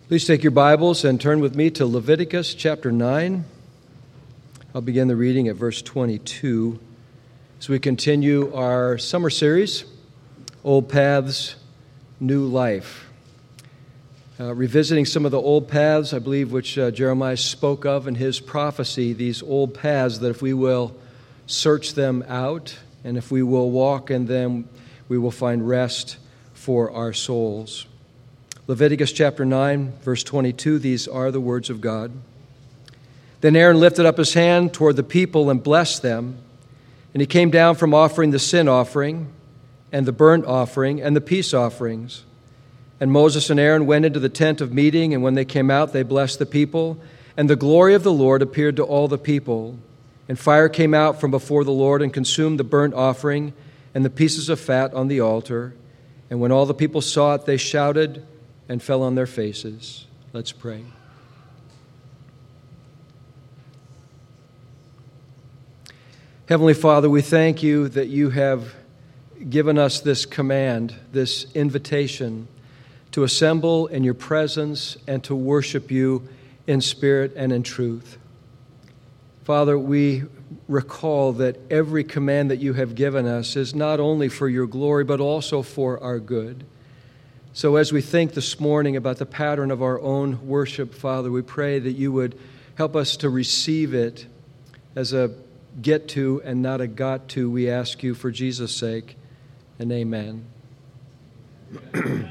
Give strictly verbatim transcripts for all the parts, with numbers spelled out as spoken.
Please take your Bibles and turn with me to Leviticus chapter nine. I'll begin the reading at verse twenty-two as we continue our summer series, Old Paths, New Life. Uh, revisiting some of the old paths, I believe, which uh, Jeremiah spoke of in his prophecy, these old paths that if we will search them out and if we will walk in them, we will find rest for our souls. Leviticus chapter nine, verse twenty-two, these are the words of God. Then Aaron lifted up his hand toward the people and blessed them, and he came down from offering the sin offering and the burnt offering and the peace offerings. And Moses and Aaron went into the tent of meeting, and when they came out, they blessed the people, and the glory of the Lord appeared to all the people. And fire came out from before the Lord and consumed the burnt offering and the pieces of fat on the altar. And when all the people saw it, they shouted and fell on their faces. Let's pray. Heavenly Father, we thank you that you have given us this command, this invitation to assemble in your presence and to worship you in spirit and in truth. Father, we recall that every command that you have given us is not only for your glory, but also for our good. So as we think this morning about the pattern of our own worship, Father, we pray that you would help us to receive it as a get to and not a got to. We ask you for Jesus' sake, and amen. A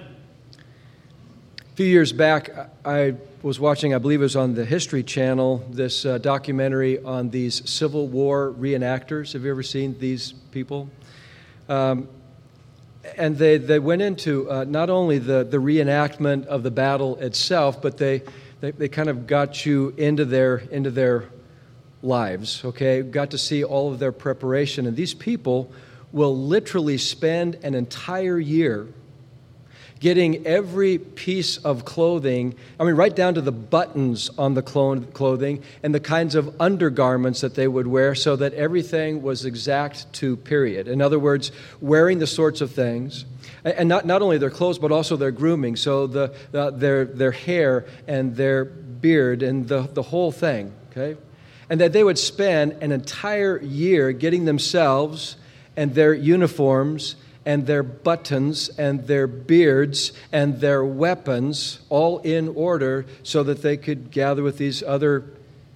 few years back, I was watching, I believe it was on the History Channel, this uh, documentary on these Civil War reenactors. Have you ever seen these people? Um, And they, they went into uh, not only the, the reenactment of the battle itself, but they, they, they kind of got you into their, into their lives, okay? Got to see all of their preparation. And these people will literally spend an entire year getting every piece of clothing, I mean, right down to the buttons on the clothing and the kinds of undergarments that they would wear so that everything was exact to period. In other words, wearing the sorts of things, and not, not only their clothes, but also their grooming, so the, the their their hair and their beard and the, the whole thing, okay? And that they would spend an entire year getting themselves and their uniforms and their buttons and their beards and their weapons all in order so that they could gather with these other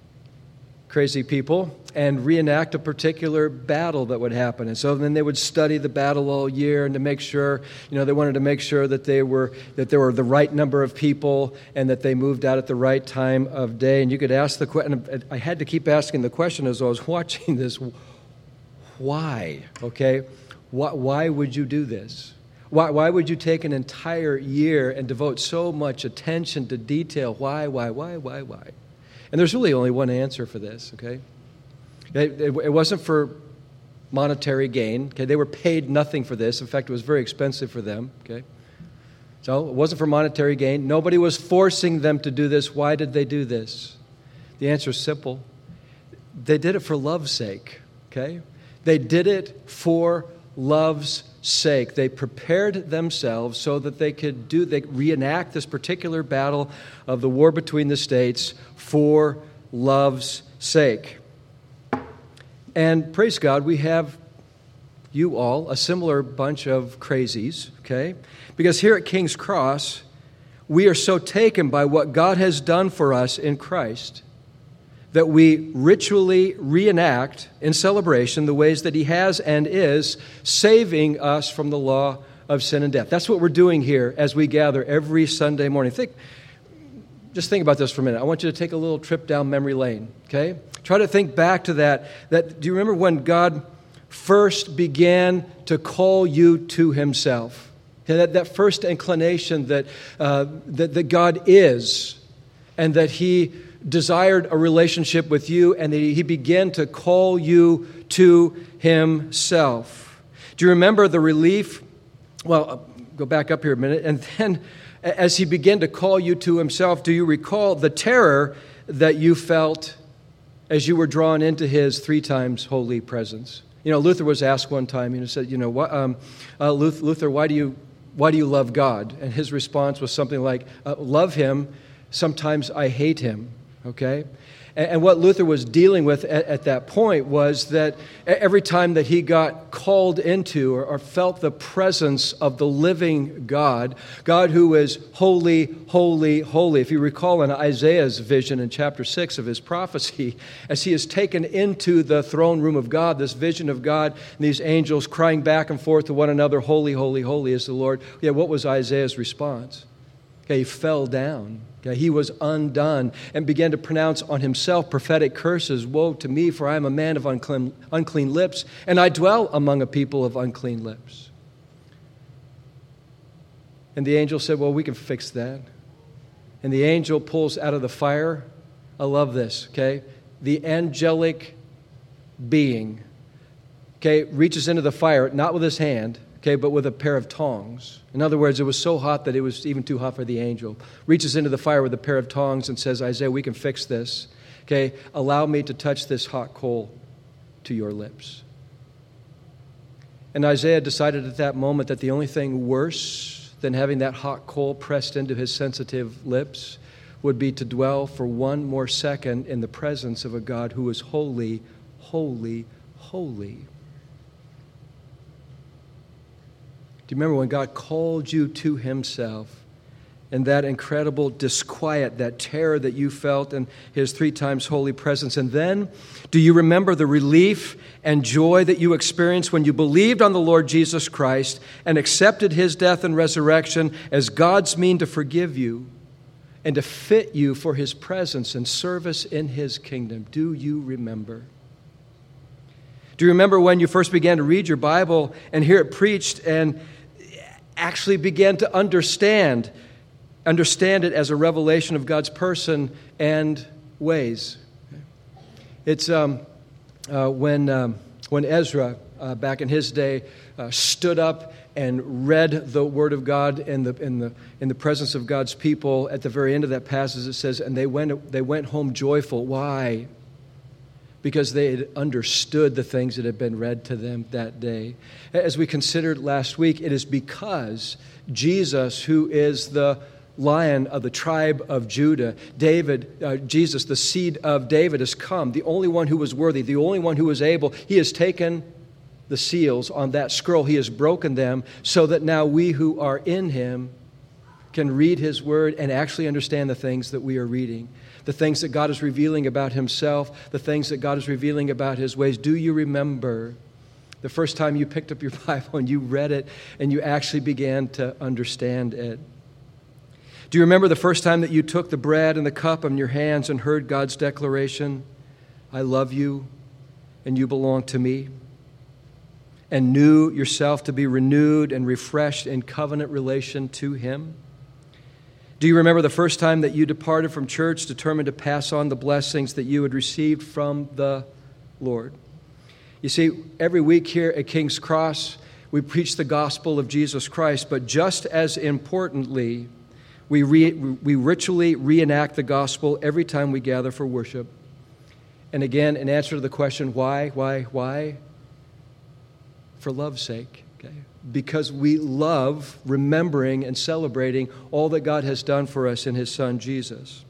crazy people and reenact a particular battle that would happen. And so then they would study the battle all year and to make sure, you know, they wanted to make sure that they were that there were the right number of people and that they moved out at the right time of day. And you could ask the question, I had to keep asking the question as I was watching this, why? Okay? Why, why would you do this? Why, why would you take an entire year and devote so much attention to detail? Why, why, why, why, why? And there's really only one answer for this, okay? It, it, it wasn't for monetary gain, okay? They were paid nothing for this. In fact, it was very expensive for them, okay? So it wasn't for monetary gain. Nobody was forcing them to do this. Why did they do this? The answer is simple. They did it for love's sake, okay? They did it for love's sake. They prepared themselves so that they could do, they reenact this particular battle of the war between the states for love's sake. And praise God, we have you all, a similar bunch of crazies, okay? Because here at King's Cross, we are so taken by what God has done for us in Christ that we ritually reenact in celebration the ways that he has and is saving us from the law of sin and death. That's what we're doing here as we gather every Sunday morning. Think, just think about this for a minute. I want you to take a little trip down memory lane, okay? Try to think back to that. That do you remember when God first began to call you to himself? That, that first inclination that, uh, that, that God is and that he desired a relationship with you and that he began to call you to himself. Do you remember the relief? Well, I'll go back up here a minute. And then as he began to call you to himself, do you recall the terror that you felt as you were drawn into his three times holy presence? You know, Luther was asked one time, you know, said, you know, what, um, uh, Luther, why do you why do you love God? And his response was something like, uh, love him Sometimes I hate him, okay? And what Luther was dealing with at, at that point was that every time that he got called into or, or felt the presence of the living God, God who is holy, holy, holy. If you recall in Isaiah's vision in chapter six of his prophecy, as he is taken into the throne room of God, this vision of God, and these angels crying back and forth to one another, holy, holy, holy is the Lord. Yeah, what was Isaiah's response? Okay, he fell down. Okay, he was undone and began to pronounce on himself prophetic curses. Woe to me, for I am a man of unclean, unclean lips, and I dwell among a people of unclean lips. And the angel said, well, we can fix that. And the angel pulls out of the fire. I love this, okay? The angelic being, okay, reaches into the fire, not with his hand, okay, but with a pair of tongs. In other words, it was so hot that it was even too hot for the angel. Reaches into the fire with a pair of tongs and says, Isaiah, we can fix this. Okay, allow me to touch this hot coal to your lips. And Isaiah decided at that moment that the only thing worse than having that hot coal pressed into his sensitive lips would be to dwell for one more second in the presence of a God who is holy, holy, holy. Do you remember when God called you to himself and that incredible disquiet, that terror that you felt in his three times holy presence? And then, do you remember the relief and joy that you experienced when you believed on the Lord Jesus Christ and accepted his death and resurrection as God's mean to forgive you and to fit you for his presence and service in his kingdom? Do you remember? Do you remember when you first began to read your Bible and hear it preached and actually began to understand, understand it as a revelation of God's person and ways? It's um, uh, when um, when Ezra, uh, back in his day, uh, stood up and read the Word of God in the in the in the presence of God's people. At the very end of that passage, it says, "And they went they went home joyful." Why? Because they had understood the things that had been read to them that day. As we considered last week, it is because Jesus, who is the Lion of the tribe of Judah, David, uh, Jesus, the seed of David, has come, the only one who was worthy, the only one who was able. He has taken the seals on that scroll. He has broken them so that now we who are in him can read his word and actually understand the things that we are reading. The things that God is revealing about himself, the things that God is revealing about his ways. Do you remember the first time you picked up your Bible and you read it and you actually began to understand it? Do you remember the first time that you took the bread and the cup in your hands and heard God's declaration, I love you and you belong to me? And knew yourself to be renewed and refreshed in covenant relation to him? Do you remember the first time that you departed from church, determined to pass on the blessings that you had received from the Lord? You see, every week here at King's Cross, we preach the gospel of Jesus Christ, but just as importantly, we, re, we ritually reenact the gospel every time we gather for worship. And again, in answer to the question, why, why, why? For love's sake, okay? Because we love remembering and celebrating all that God has done for us in his Son, Jesus.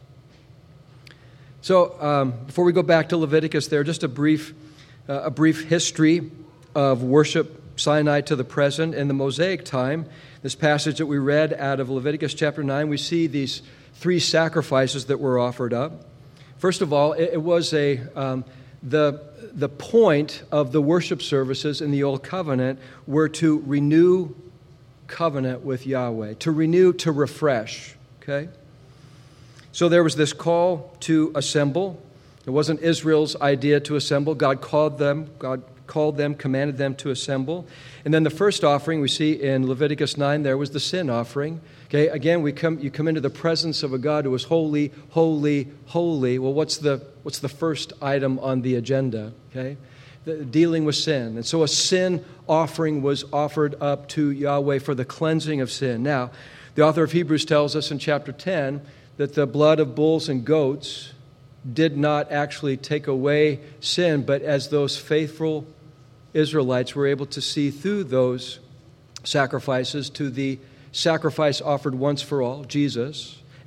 So, um, before we go back to Leviticus there, just a brief, uh, a brief history of worship Sinai to the present. In the Mosaic time, this passage that we read out of Leviticus chapter nine, we see these three sacrifices that were offered up. First of all, it, it was a... Um, the The point of the worship services in the Old Covenant were to renew covenant with Yahweh, to renew, to refresh, okay? So there was this call to assemble. It wasn't Israel's idea to assemble. God called them, God called them, commanded them to assemble. And then the first offering we see in Leviticus nine there was the sin offering. Okay, again, we come you come into the presence of a God who is holy, holy, holy. Well, what's the what's the first item on the agenda? Okay? The, dealing with sin. And so a sin offering was offered up to Yahweh for the cleansing of sin. Now, the author of Hebrews tells us in chapter ten that the blood of bulls and goats did not actually take away sin, but as those faithful Israelites were able to see through those sacrifices to the sacrifice offered once for all, Jesus,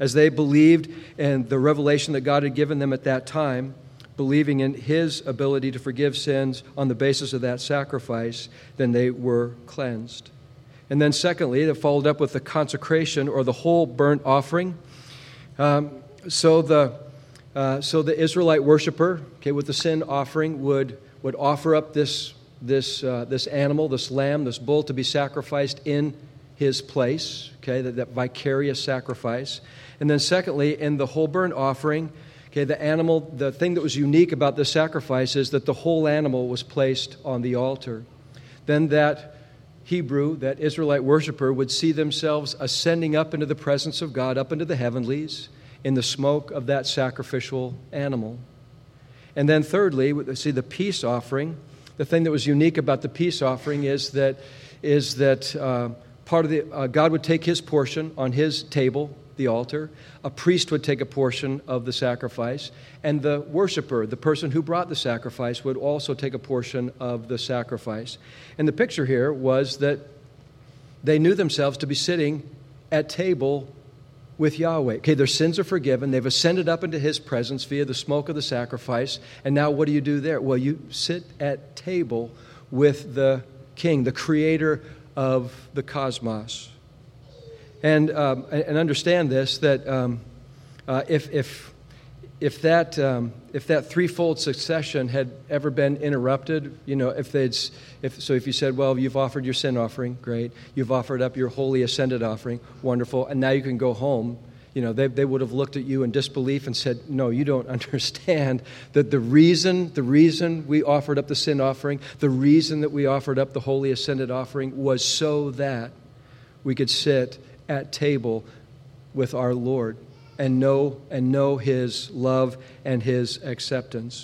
as they believed in the revelation that God had given them at that time, believing in his ability to forgive sins on the basis of that sacrifice, then they were cleansed. And then secondly, they followed up with the consecration or the whole burnt offering. Um, so the uh, so the Israelite worshiper, okay, with the sin offering would would offer up this this uh, this animal, this lamb, this bull to be sacrificed in his place, okay, that, that vicarious sacrifice. And then secondly, in the whole burnt offering, okay, the animal, the thing that was unique about this sacrifice is that the whole animal was placed on the altar. Then that Hebrew, that Israelite worshiper, would see themselves ascending up into the presence of God, up into the heavenlies, in the smoke of that sacrificial animal. And then thirdly, see the peace offering. The thing that was unique about the peace offering is that is that uh, part of the uh, God would take his portion on his table, the altar. A priest would take a portion of the sacrifice, and the worshiper, the person who brought the sacrifice, would also take a portion of the sacrifice. And the picture here was that they knew themselves to be sitting at table with Yahweh. Okay, their sins are forgiven. They've ascended up into his presence via the smoke of the sacrifice. And now what do you do there? Well, you sit at table with the king, the creator of the cosmos. And um, and understand this, that um, uh, if if if that um, if that threefold succession had ever been interrupted, you know, if they'd if so, if you said, well, you've offered your sin offering, great, you've offered up your holy ascended offering, wonderful, and now you can go home. You know, they they would have looked at you in disbelief and said, no, you don't understand that the reason the reason we offered up the sin offering, the reason that we offered up the holy ascended offering was so that we could sit at table with our Lord and know and know his love and his acceptance.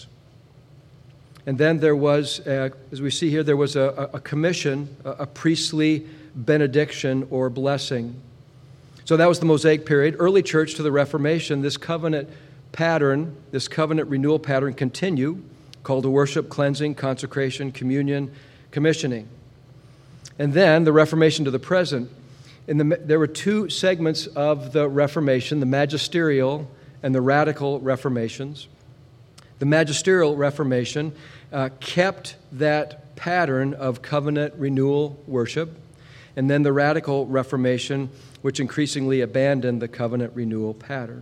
And then there was, uh, as we see here, there was a, a commission, a, a priestly benediction or blessing. So that was the Mosaic period. Early church to the Reformation, this covenant pattern, this covenant renewal pattern continue, called to worship, cleansing, consecration, communion, commissioning. And then the Reformation to the present. In the, there were two segments of the Reformation, the magisterial and the radical Reformations. The magisterial Reformation uh, kept that pattern of covenant renewal worship, and then the radical Reformation, which increasingly abandoned the covenant renewal pattern.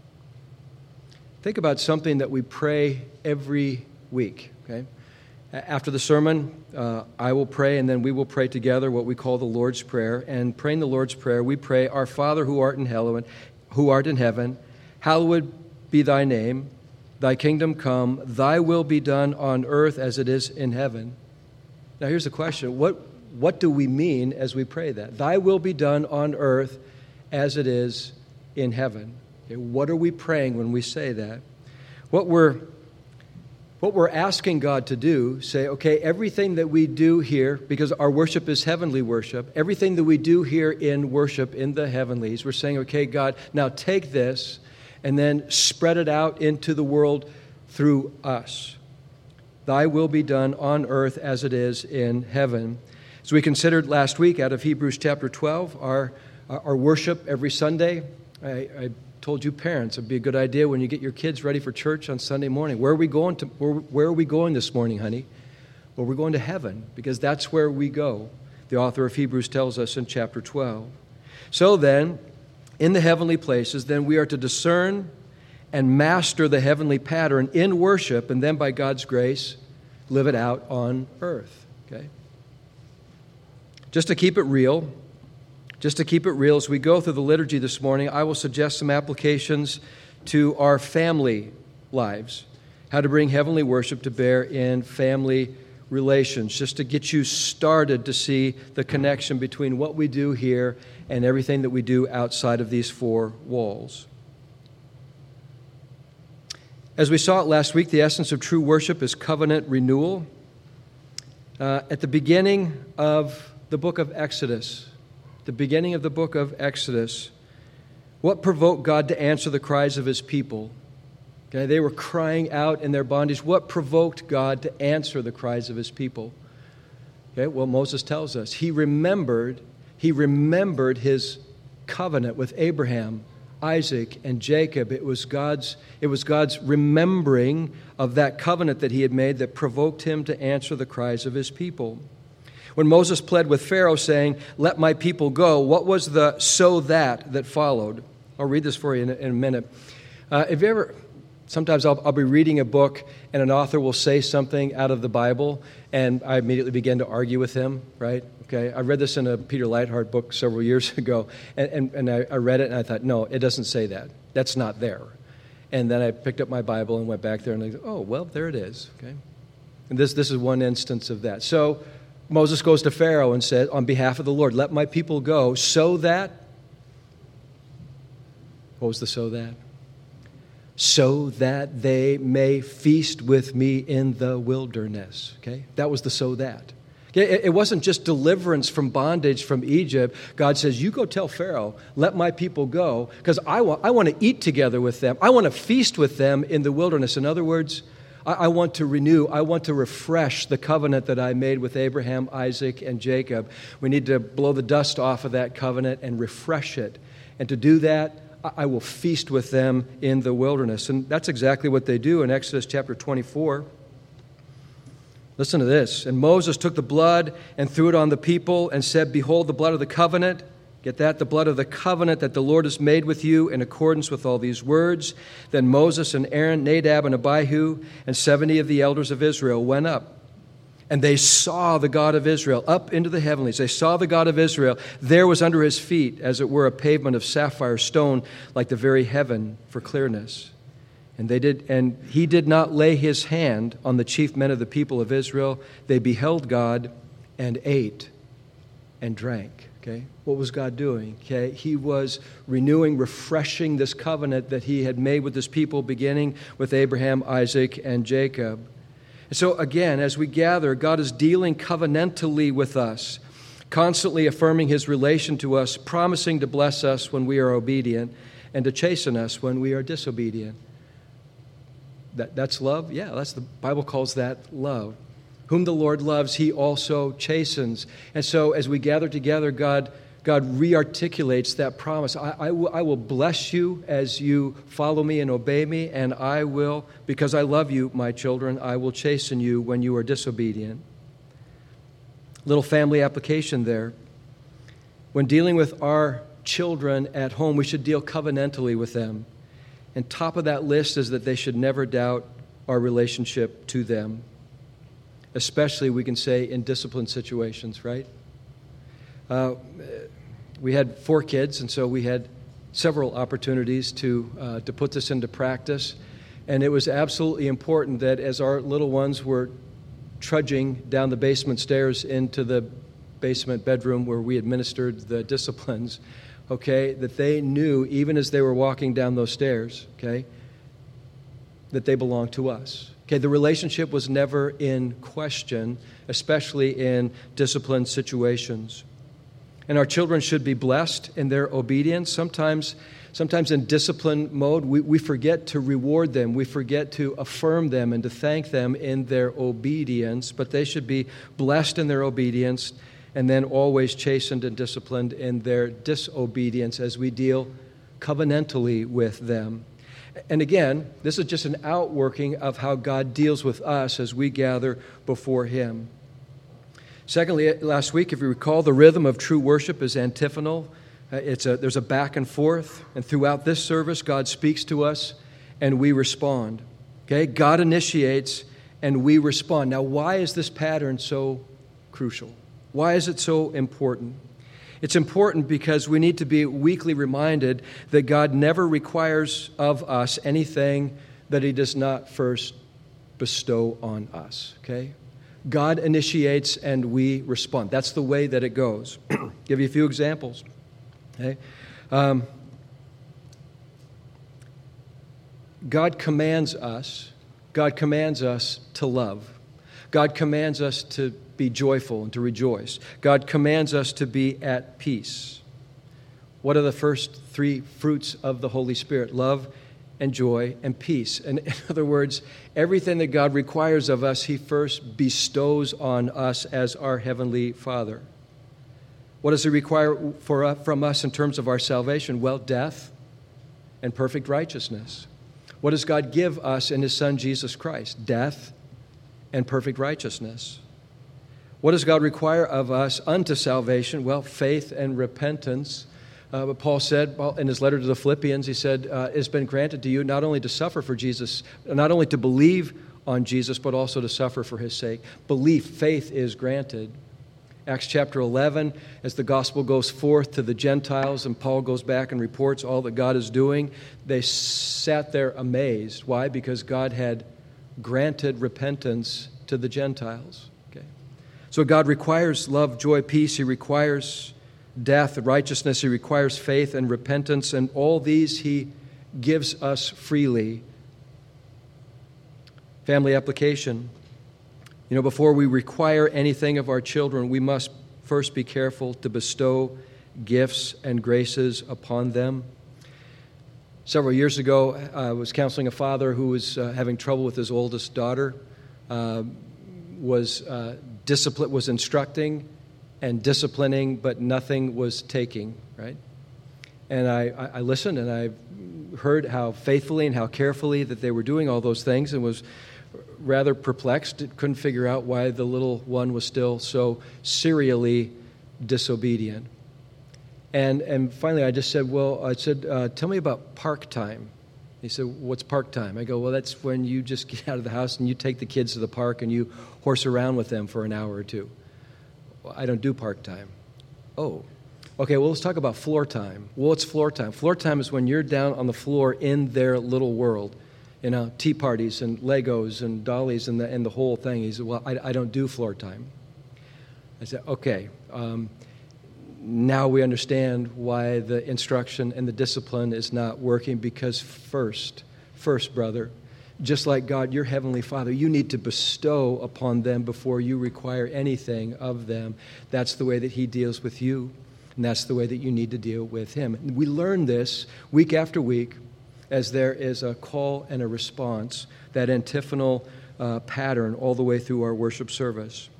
Think about something that we pray every week, okay? After the sermon, uh, I will pray, and then we will pray together what we call the Lord's Prayer. And praying the Lord's Prayer, we pray, Our Father who art in heaven, who art in heaven, hallowed be thy name. Thy kingdom come. Thy will be done on earth as it is in heaven. Now here's the question: What what do we mean as we pray that? Thy will be done on earth as it is in heaven. Okay, what are we praying when we say that? What we're What we're asking God to do, say, okay, everything that we do here, because our worship is heavenly worship, everything that we do here in worship in the heavenlies, we're saying, okay, God, now take this and then spread it out into the world through us. Thy will be done on earth as it is in heaven. As we considered last week out of Hebrews chapter twelve, our, our worship every Sunday, I, I told you parents, it'd be a good idea when you get your kids ready for church on Sunday morning. Where are we going to? Where, where are we going this morning, honey? Well, we're going to heaven, because that's where we go. The author of Hebrews tells us in chapter twelve. So then, in the heavenly places, then we are to discern and master the heavenly pattern in worship, and then by God's grace, live it out on earth. Okay? Just to keep it real, Just to keep it real, as we go through the liturgy this morning, I will suggest some applications to our family lives, how to bring heavenly worship to bear in family relations, just to get you started to see the connection between what we do here and everything that we do outside of these four walls. As we saw it last week, the essence of true worship is covenant renewal. Uh, at the beginning of the book of Exodus, the beginning of the book of Exodus, what provoked God to answer the cries of his people? Okay, they were crying out in their bondage. What provoked God to answer the cries of his people? Okay, well, Moses tells us he remembered, he remembered his covenant with Abraham, Isaac, and Jacob. It was God's, it was God's remembering of that covenant that he had made that provoked him to answer the cries of his people. When Moses pled with Pharaoh saying, "Let my people go," what was the "so that" that followed? I'll read this for you in a, in a minute. Uh, have you ever, sometimes I'll, I'll be reading a book and an author will say something out of the Bible and I immediately begin to argue with him, right? Okay, I read this in a Peter Leithart book several years ago, and, and, and I, I read it and I thought, no, it doesn't say that. That's not there. And then I picked up my Bible and went back there and I go, oh, well, there it is, okay? And this, this is one instance of that. So Moses goes to Pharaoh and said, on behalf of the Lord, let my people go so that, what was the so that? So that they may feast with me in the wilderness, okay? That was the so that. Okay, it wasn't just deliverance from bondage from Egypt. God says, you go tell Pharaoh, let my people go, because I want, I want to eat together with them. I want to feast with them in the wilderness. In other words, I, I want to renew, I want to refresh the covenant that I made with Abraham, Isaac, and Jacob. We need to blow the dust off of that covenant and refresh it. And to do that, I, I will feast with them in the wilderness. And that's exactly what they do in Exodus chapter twenty-four. Listen to this. And Moses took the blood and threw it on the people and said, behold, the blood of the covenant. Get that? The blood of the covenant that the Lord has made with you in accordance with all these words. Then Moses and Aaron, Nadab and Abihu, and seventy of the elders of Israel went up. And they saw the God of Israel up into the heavenlies. They saw the God of Israel. There was under his feet, as it were, a pavement of sapphire stone, like the very heaven for clearness. And they did, and he did not lay his hand on the chief men of the people of Israel. They beheld God and ate and drank. Okay, what was God doing? Okay, he was renewing, refreshing this covenant that he had made with his people, beginning with Abraham, Isaac, and Jacob. And so again, as we gather, God is dealing covenantally with us, constantly affirming his relation to us, promising to bless us when we are obedient, and to chasten us when we are disobedient. That, that's love? Yeah, that's the Bible calls that love. Whom the Lord loves, he also chastens. And so as we gather together, God, God re-articulates that promise. I, I, will, I will bless you as you follow me and obey me, and I will, because I love you, my children, I will chasten you when you are disobedient. Little family application there. When dealing with our children at home, we should deal covenantally with them. And top of that list is that they should never doubt our relationship to them, especially, we can say, in disciplined situations, right? Uh, we had four kids, and so we had several opportunities to, uh, to put this into practice. And it was absolutely important that as our little ones were trudging down the basement stairs into the basement bedroom where we administered the disciplines, okay, that they knew, even as they were walking down those stairs, okay, that they belonged to us. Okay, the relationship was never in question, especially in disciplined situations. And our children should be blessed in their obedience. Sometimes, sometimes in discipline mode, we, we forget to reward them. We forget to affirm them and to thank them in their obedience. But they should be blessed in their obedience, and then always chastened and disciplined in their disobedience as we deal covenantally with them. And again, this is just an outworking of how God deals with us as we gather before him. Secondly, last week, if you recall, the rhythm of true worship is antiphonal. It's a, there's a back and forth, and throughout this service, God speaks to us, and we respond. Okay, God initiates, and we respond. Now, why is this pattern so crucial? Why is it so important? It's important because we need to be weekly reminded that God never requires of us anything that he does not first bestow on us, okay? God initiates and we respond. That's the way that it goes. Give you a few examples, okay? Um, God commands us, God commands us to love. God commands us to be joyful and to rejoice. God commands us to be at peace. What are the first three fruits of the Holy Spirit? Love and joy and peace. And in other words, everything that God requires of us, he first bestows on us as our Heavenly Father. What does he require for, uh, from us in terms of our salvation? Well, death, and perfect righteousness. What does God give us in His Son, Jesus Christ? Death and perfect righteousness. What does God require of us unto salvation? Well, faith and repentance. Uh, but Paul said well, in his letter to the Philippians, he said, uh, it's been granted to you not only to suffer for Jesus, not only to believe on Jesus, but also to suffer for His sake. Belief, faith is granted. Acts chapter eleven, as the gospel goes forth to the Gentiles and Paul goes back and reports all that God is doing, they sat there amazed. Why? Because God had granted repentance to the Gentiles. Okay. So God requires love, joy, peace. He requires death, righteousness. He requires faith and repentance. And all these He gives us freely. Family application. You know, before we require anything of our children, we must first be careful to bestow gifts and graces upon them. Several years ago, I was counseling a father who was uh, having trouble with his oldest daughter, uh, was uh, discipline, was instructing and disciplining, but nothing was taking, right? And I, I listened, and I heard how faithfully and how carefully that they were doing all those things, and was rather perplexed. Couldn't figure out why the little one was still so serially disobedient. And and finally I just said, well, I said, uh, tell me about park time. He said, what's park time? I go, well, that's when you just get out of the house and you take the kids to the park and you horse around with them for an hour or two. Well, I don't do park time. Oh, okay, well, let's talk about floor time. Well, what's floor time? Floor time is when you're down on the floor in their little world. You know, tea parties and Legos and dollies and the, and the whole thing. He said, well, I, I don't do floor time. I said, okay, um, now we understand why the instruction and the discipline is not working, because first, first, brother, just like God, your heavenly Father, you need to bestow upon them before you require anything of them. That's the way that He deals with you, and that's the way that you need to deal with Him. And we learn this week after week, as there is a call and a response, that antiphonal uh, pattern all the way through our worship service.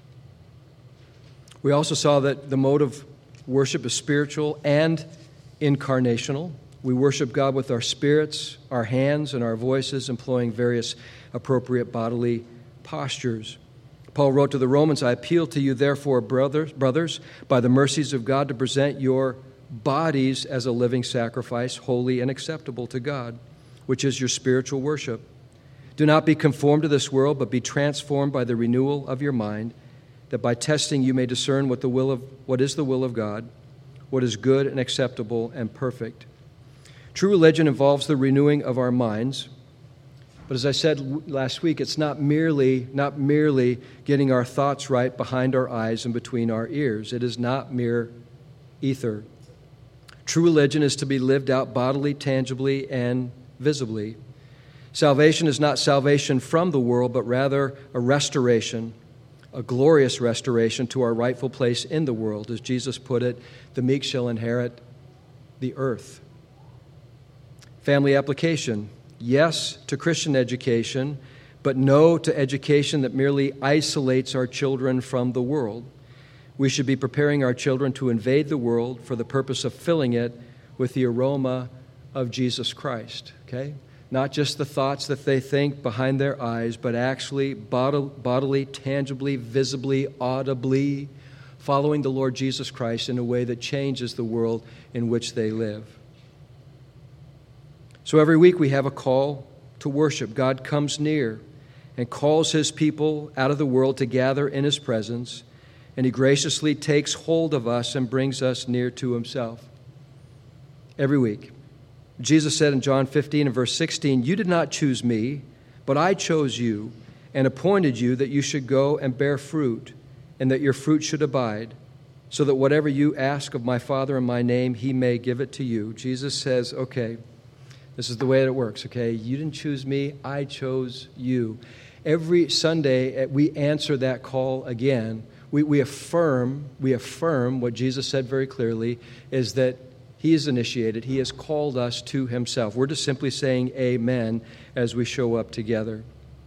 We also saw that the mode of worship is spiritual and incarnational. We worship God with our spirits, our hands, and our voices, employing various appropriate bodily postures. Paul wrote to the Romans, I appeal to you, therefore, brothers, brothers, by the mercies of God, to present your bodies as a living sacrifice, holy and acceptable to God, which is your spiritual worship. Do not be conformed to this world, but be transformed by the renewal of your mind, that by testing you may discern what the will of what is the will of God, what is good and acceptable and perfect. True religion involves the renewing of our minds, but as I said last week, it's not merely not merely getting our thoughts right behind our eyes and between our ears. It is not mere ether. True religion is to be lived out bodily, tangibly, and visibly. Salvation is not salvation from the world, but rather a restoration, a glorious restoration to our rightful place in the world. As Jesus put it, the meek shall inherit the earth. Family application. Yes to Christian education, but no to education that merely isolates our children from the world. We should be preparing our children to invade the world for the purpose of filling it with the aroma of Jesus Christ, okay? Not just the thoughts that they think behind their eyes, but actually bodily, tangibly, visibly, audibly following the Lord Jesus Christ in a way that changes the world in which they live. So every week we have a call to worship. God comes near and calls His people out of the world to gather in His presence, and He graciously takes hold of us and brings us near to Himself. Every week. Jesus said in John fifteen and verse sixteen, you did not choose me, but I chose you and appointed you that you should go and bear fruit, and that your fruit should abide, so that whatever you ask of my Father in my name, He may give it to you. Jesus says, okay, this is the way that it works, okay? You didn't choose me, I chose you. Every Sunday, we answer that call again. We, we affirm, we affirm what Jesus said very clearly, is that He has initiated, He has called us to Himself. We're just simply saying amen as we show up together.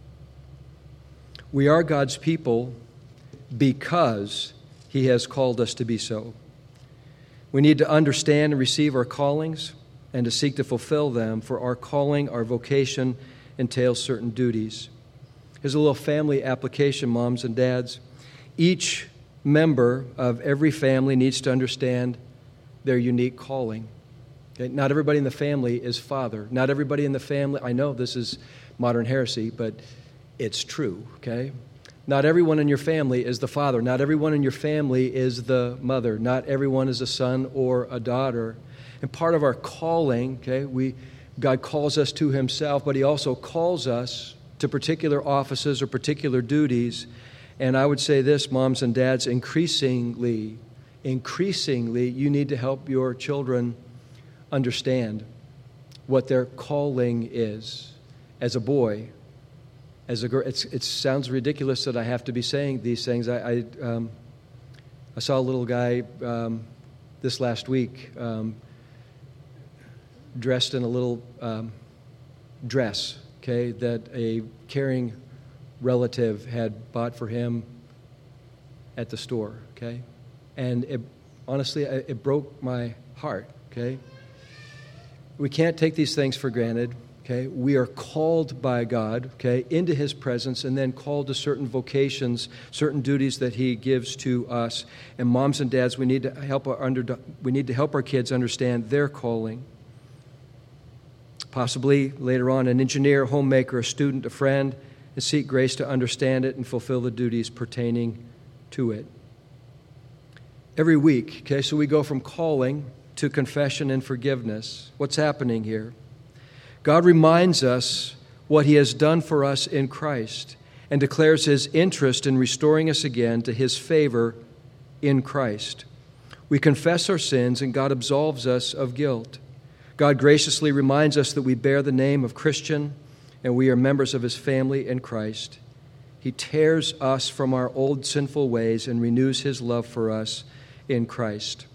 We are God's people because He has called us to be so. We need to understand and receive our callings. and to seek to fulfill them, for our calling, our vocation, entails certain duties. Here's a little family application, moms and dads. Each member of every family needs to understand their unique calling. Okay? Not everybody in the family is father. Not everybody in the family, I know this is modern heresy, but it's true, okay? Not everyone in your family is the father. Not everyone in your family is the mother. Not everyone is a son or a daughter. And part of our calling, okay, we God calls us to himself, but he also calls us to particular offices or particular duties. And I would say this, moms and dads, increasingly, increasingly, you need to help your children understand what their calling is. As a boy, as a girl, it's, it sounds ridiculous that I have to be saying these things. I I, um, I saw a little guy um, this last week um, dressed in a little um, dress, okay, that a caring relative had bought for him at the store, okay? And it, honestly, it broke my heart, okay? We can't take these things for granted, okay? We are called by God, okay, into his presence, and then called to certain vocations, certain duties that he gives to us. And moms and dads, we need to help our under, we need to help our kids understand their calling. Possibly later on, an engineer, a homemaker, a student, a friend, and seek grace to understand it and fulfill the duties pertaining to it. Every week, okay, so we go from calling to confession and forgiveness. What's happening here? God reminds us what he has done for us in Christ and declares his interest in restoring us again to his favor in Christ. We confess our sins and God absolves us of guilt. God graciously reminds us that we bear the name of Christian and we are members of his family in Christ. He tears us from our old sinful ways and renews his love for us in Christ.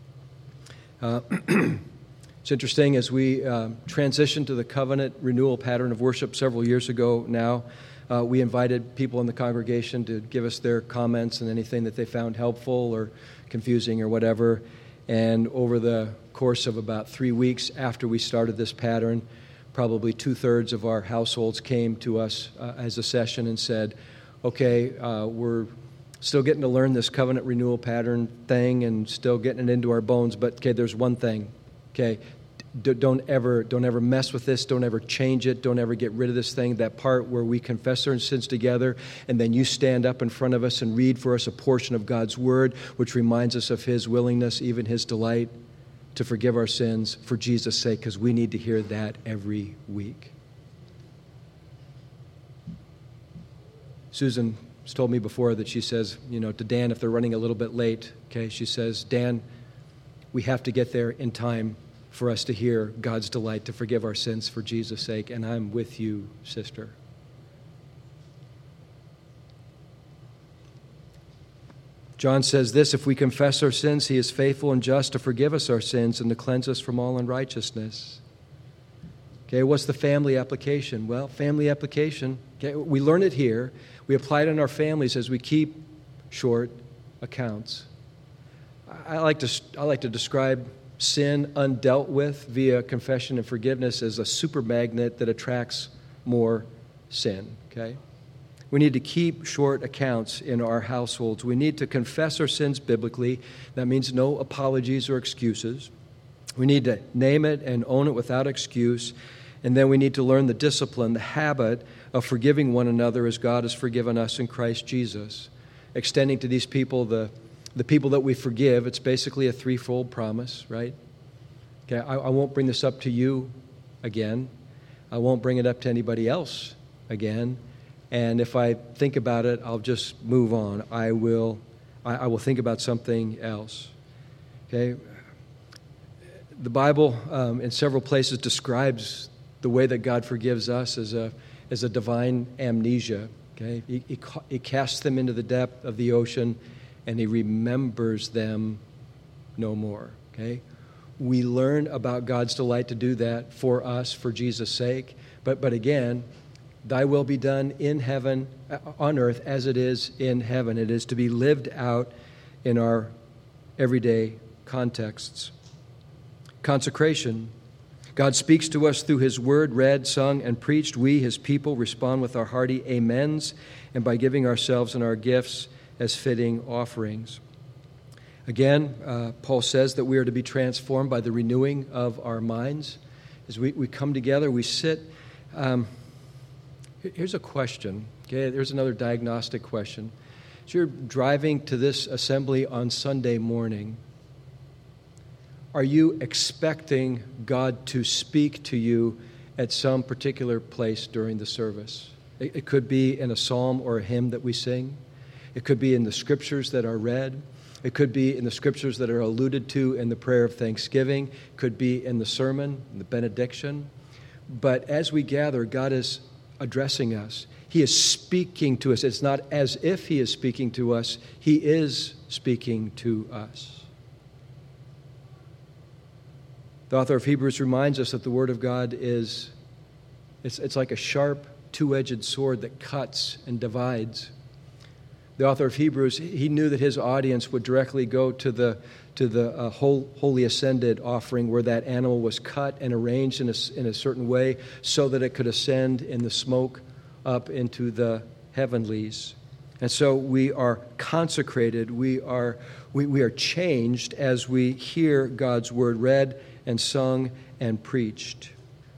Uh, it's interesting, as we uh, transitioned to the covenant renewal pattern of worship several years ago now, uh, we invited people in the congregation to give us their comments and anything that they found helpful or confusing or whatever. And over the course of about three weeks after we started this pattern, probably two-thirds of our households came to us uh, as a session and said, okay, uh, we're still getting to learn this covenant renewal pattern thing and still getting it into our bones, but okay, there's one thing, okay, D- don't ever don't ever mess with this, don't ever change it, don't ever get rid of this thing, that part where we confess our sins together, and then you stand up in front of us and read for us a portion of God's Word, which reminds us of his willingness, even his delight, to forgive our sins for Jesus' sake, because we need to hear that every week. Susan has told me before that she says, you know, to Dan, if they're running a little bit late, okay, she says, Dan, we have to get there in time for us to hear God's delight to forgive our sins for Jesus' sake, and I'm with you, sister. John says this, if we confess our sins, he is faithful and just to forgive us our sins and to cleanse us from all unrighteousness. Okay, what's the family application? Well, family application, okay, we learn it here. We apply it in our families as we keep short accounts. I like to I like to describe sin undealt with via confession and forgiveness as a super magnet that attracts more sin, okay? We need to keep short accounts in our households. We need to confess our sins biblically. That means no apologies or excuses. We need to name it and own it without excuse. And then we need to learn the discipline, the habit of forgiving one another as God has forgiven us in Christ Jesus. Extending to these people the, the people that we forgive. It's basically a threefold promise, right? Okay, I, I won't bring this up to you again. I won't bring it up to anybody else again. And if I think about it, I'll just move on. I will, I, I will think about something else. Okay? The Bible, um, in several places, describes the way that God forgives us as a as a divine amnesia. Okay, he, he, he casts them into the depth of the ocean, and he remembers them no more. Okay, we learn about God's delight to do that for us, for Jesus' sake. But but again, thy will be done in heaven, on earth, as it is in heaven. It is to be lived out in our everyday contexts. Consecration God speaks to us through his word, read, sung, and preached. We, his people, respond with our hearty amens and by giving ourselves and our gifts as fitting offerings. Again, uh, Paul says that we are to be transformed by the renewing of our minds. As we, we come together, we sit. Um, here's a question. Okay, there's another diagnostic question. As you're driving to this assembly on Sunday morning, are you expecting God to speak to you at some particular place during the service? It, it could be in a psalm or a hymn that we sing. It could be in the scriptures that are read. It could be in the scriptures that are alluded to in the prayer of thanksgiving. It could be in the sermon, the benediction. But as we gather, God is addressing us. He is speaking to us. It's not as if he is speaking to us. He is speaking to us. The author of Hebrews reminds us that the Word of God is, it's, it's like a sharp, two-edged sword that cuts and divides. The author of Hebrews, he knew that his audience would directly go to the to the uh, whole, holy ascended offering where that animal was cut and arranged in a, in a certain way so that it could ascend in the smoke up into the heavenlies. And so we are consecrated, we are we, we are changed as we hear God's word read and sung and preached.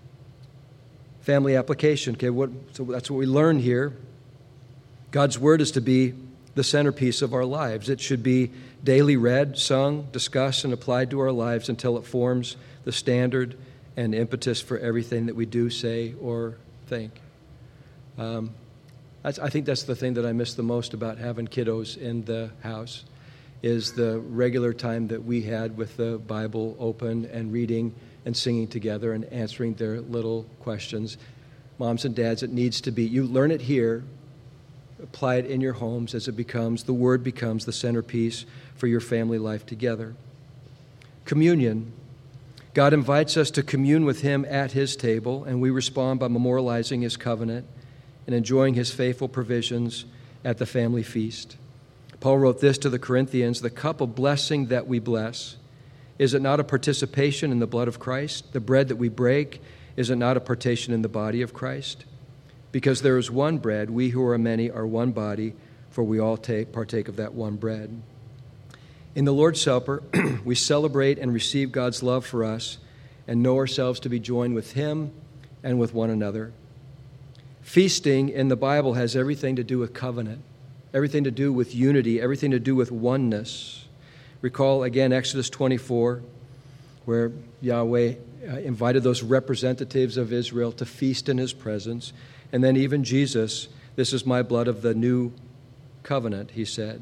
Family application, okay, what so that's what we learn here. God's word is to be the centerpiece of our lives. It should be daily read, sung, discussed, and applied to our lives until it forms the standard and impetus for everything that we do, say, or think. Um, that's, I think that's the thing that I miss the most about having kiddos in the house, is the regular time that we had with the Bible open and reading and singing together and answering their little questions. Moms and dads, it needs to be, you learn it here, apply it in your homes as it becomes, the Word becomes the centerpiece for your family life together. Communion. God invites us to commune with Him at His table, and we respond by memorializing His covenant and enjoying His faithful provisions at the family feast. Paul wrote this to the Corinthians, "The cup of blessing that we bless, is it not a participation in the blood of Christ? The bread that we break, is it not a participation in the body of Christ? Because there is one bread, we who are many are one body, for we all take, partake of that one bread." In the Lord's Supper, we celebrate and receive God's love for us and know ourselves to be joined with Him and with one another. Feasting in the Bible has everything to do with covenant, everything to do with unity, everything to do with oneness. Recall again Exodus twenty-four, where Yahweh invited those representatives of Israel to feast in His presence. And then even Jesus, "This is my blood of the new covenant," He said.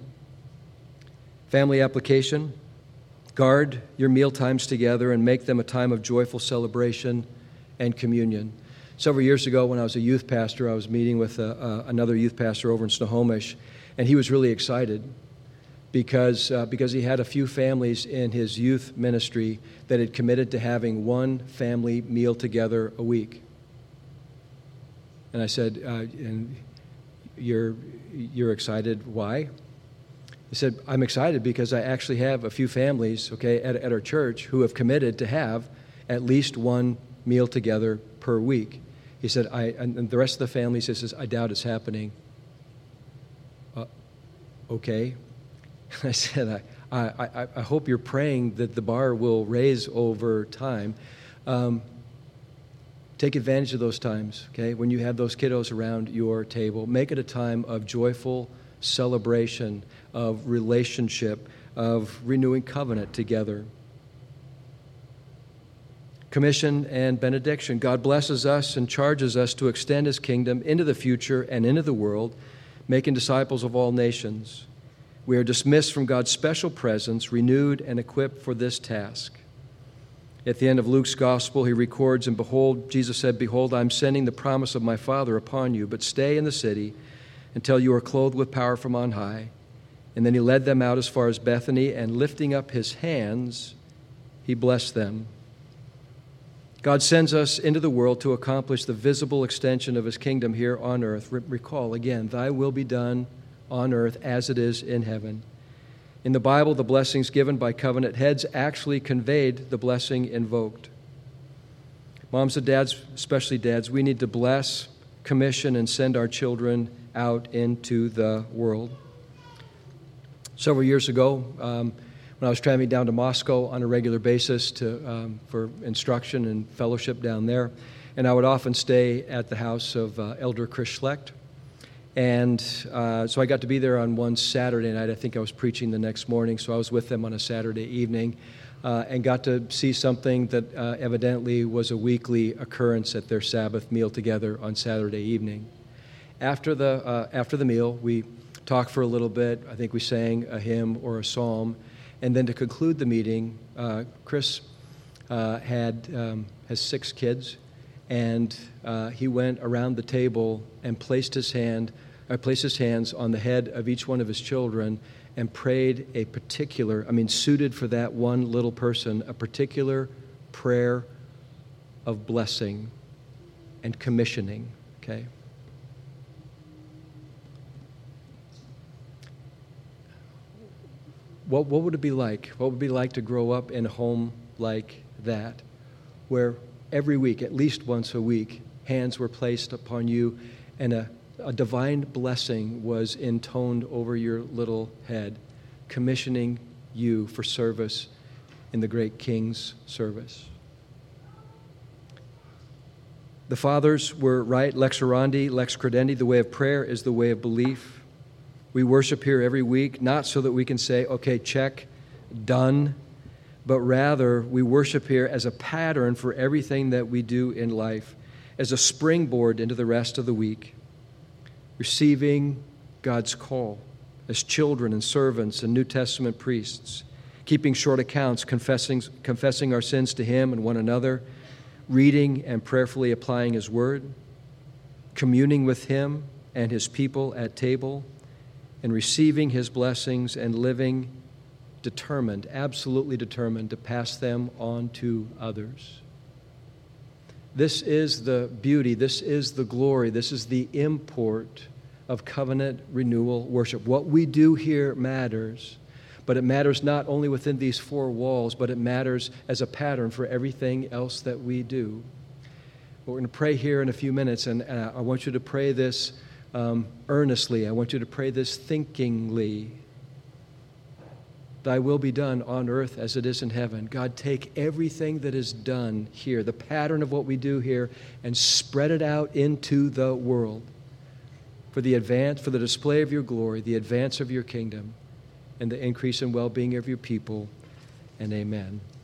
Family application. Guard your meal times together and make them a time of joyful celebration and communion. Several years ago when I was a youth pastor, I was meeting with a, uh, another youth pastor over in Snohomish, and he was really excited because, uh, because he had a few families in his youth ministry that had committed to having one family meal together a week. And I said, uh, and you're, you're excited, why? He said, I'm excited because I actually have a few families, okay, at, at our church who have committed to have at least one meal together per week. He said, I, and the rest of the families, he says, I doubt it's happening. Uh, okay. I said, I, I, I hope you're praying that the bar will raise over time. Um, take advantage of those times, okay? When you have those kiddos around your table, make it a time of joyful celebration, of relationship, of renewing covenant together. Commission and benediction. God blesses us and charges us to extend His kingdom into the future and into the world, making disciples of all nations. We are dismissed from God's special presence, renewed and equipped for this task. At the end of Luke's gospel, he records, and behold, Jesus said, "Behold, I am sending the promise of my Father upon you, but stay in the city until you are clothed with power from on high." And then he led them out as far as Bethany, and lifting up his hands, he blessed them. God sends us into the world to accomplish the visible extension of His kingdom here on earth. Re- recall again, thy will be done on earth as it is in heaven. In the Bible, the blessings given by covenant heads actually conveyed the blessing invoked. Moms and dads, especially dads, we need to bless, commission, and send our children out into the world. Several years ago, um, when I was traveling down to Moscow on a regular basis to, um, for instruction and fellowship down there, and I would often stay at the house of uh, Elder Chris Schlecht. And uh, so I got to be there on one Saturday night. I think I was preaching the next morning, so I was with them on a Saturday evening uh, and got to see something that uh, evidently was a weekly occurrence at their Sabbath meal together on Saturday evening. After the, uh, after the meal, we talked for a little bit. I think we sang a hymn or a psalm. And then to conclude the meeting, uh, Chris uh, had um, has six kids, and uh, he went around the table and placed his hand, uh, placed his hands on the head of each one of his children, and prayed a particular, I mean, suited for that one little person, a particular prayer of blessing and commissioning. Okay. What, what would it be like? What would it be like to grow up in a home like that, where every week, at least once a week, hands were placed upon you and a, a divine blessing was intoned over your little head, commissioning you for service in the great King's service? The fathers were right. Lex orandi, lex credendi. The way of prayer is the way of belief. We worship here every week, not so that we can say, okay, check, done, but rather we worship here as a pattern for everything that we do in life, as a springboard into the rest of the week, receiving God's call as children and servants and New Testament priests, keeping short accounts, confessing, confessing our sins to Him and one another, reading and prayerfully applying His Word, communing with Him and His people at table, and receiving His blessings and living determined, absolutely determined to pass them on to others. This is the beauty, this is the glory, this is the import of covenant renewal worship. What we do here matters, but it matters not only within these four walls, but it matters as a pattern for everything else that we do. We're going to pray here in a few minutes, and uh, I want you to pray this Um, earnestly. I want you to pray this thinkingly. Thy will be done on earth as it is in heaven. God, take everything that is done here, the pattern of what we do here, and spread it out into the world for the advance, for the display of your glory, the advance of your kingdom, and the increase and well-being of your people. And amen.